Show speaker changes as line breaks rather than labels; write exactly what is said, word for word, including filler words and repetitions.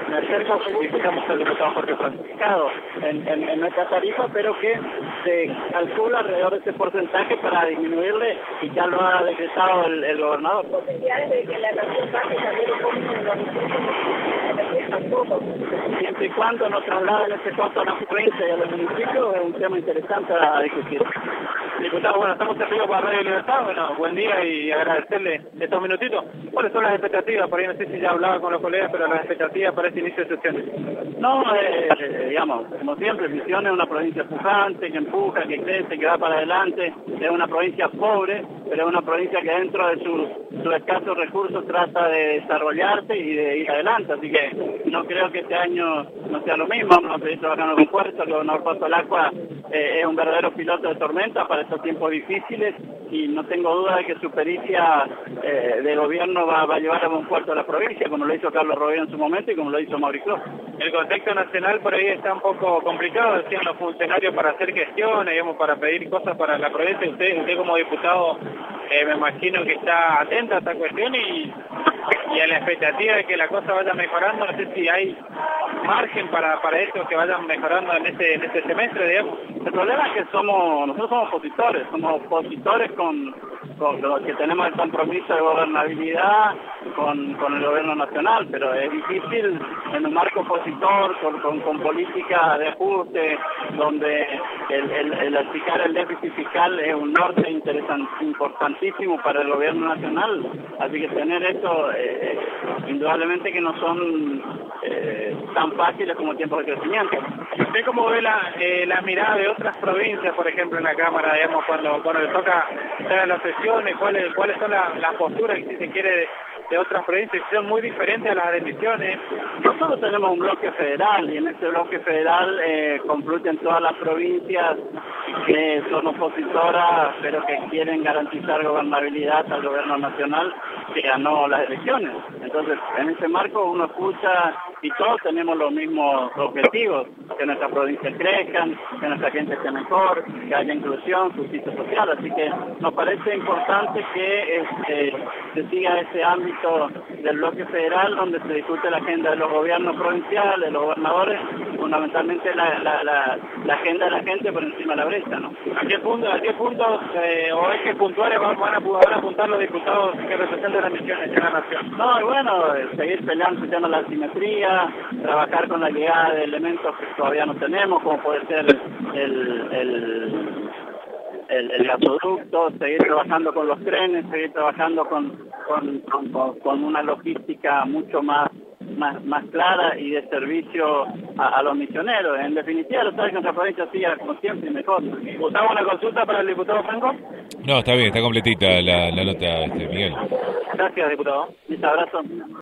me acerco y escuchamos al diputado Jorge Franciscado en, en, en nuestra tarifa, pero que se calcula alrededor de ese porcentaje para disminuirle, y ya lo ha decretado el, el gobernador.
Posibilidades de que la nación baje también un poco de los tampoco.
Siempre y cuando nos trasladen ese costo a la provincia y a los municipios, es un tema interesante a discutir.
Diputado, bueno, estamos en vivo para Radio Libertad. Bueno, buen día y agradecerle estos minutitos. ¿Cuáles son las expectativas? Por ahí no sé si ya hablaba con los colegas, pero las expectativas para este inicio de sesiones.
No, eh, eh, digamos, como siempre, Misiones es una provincia pujante, que empuja, que crece, que va para adelante. Es una provincia pobre, pero es una provincia que dentro de sus, sus escasos recursos trata de desarrollarse y de ir adelante. Así que no creo que este año no sea lo mismo. Vamos a seguir trabajando con fuerza. El gobernador Pato Lacua eh, es un verdadero piloto de tormenta para estos tiempos difíciles, y no tengo duda de que su pericia eh, de gobierno va, va a llevar a buen puerto a la provincia, como lo hizo Carlos Rovira en su momento y como lo hizo Mauricio.
El contexto nacional por ahí está un poco complicado, decían los funcionarios, para hacer gestiones, digamos, para pedir cosas para la provincia. Usted, usted como diputado, eh, me imagino que está atenta a esta cuestión y, y a la expectativa de que la cosa vaya mejorando. No sé si hay margen para, para eso, que vayan mejorando en este, en este semestre, digamos.
El problema es que somos, nosotros somos opositores, somos opositores con, con los que tenemos el compromiso de gobernabilidad con, con el gobierno nacional, pero es difícil en un marco opositor, con, con, con políticas de ajuste, donde el, el, el achicar el déficit fiscal es un norte interesante, importantísimo para el gobierno nacional, así que tener eso, eh, indudablemente que no son eh, tan fáciles como tiempos de crecimiento.
¿Y usted cómo ve la, eh, la mirada de otras provincias, por ejemplo, en la Cámara, digamos, cuando, cuando le toca hacer las sesiones? ¿Cuáles, cuáles son las la posturas, si se quiere, de, de otras provincias que son muy diferentes a las de Misiones?
Nosotros tenemos un bloque federal, y en ese bloque federal eh, confluyen todas las provincias que son opositoras, pero que quieren garantizar gobernabilidad al gobierno nacional que ganó las elecciones. Entonces, en ese marco uno escucha y todos tenemos los mismos objetivos: que nuestras provincias crezcan, que nuestra gente esté mejor, que haya inclusión, justicia social. Así que nos parece importante que este, se siga ese ámbito del bloque federal, donde se discute la agenda de los gobiernos provinciales, de los gobernadores, fundamentalmente la, la, la, la agenda de la gente por encima de la brecha, ¿no?
¿A qué punto, a qué puntos eh, o ejes puntuales van, van, a, van a apuntar los diputados que representan las Misiones en la nación?
No, y bueno, seguir peleando, peleando la asimetría, trabajar con la llegada de elementos que todavía no tenemos, como puede ser el, el, el, el gasoducto, seguir trabajando con los trenes, seguir trabajando con, con, con, con una logística mucho más Más, más clara y de servicio a, a los misioneros. En definitiva, lo sabes que nuestra provincia siga como siempre y mejor.
¿Gustavo, una consulta para el diputado Franco?
No, está bien, está completita la, la nota, este, Miguel.
Gracias, diputado. Un abrazo.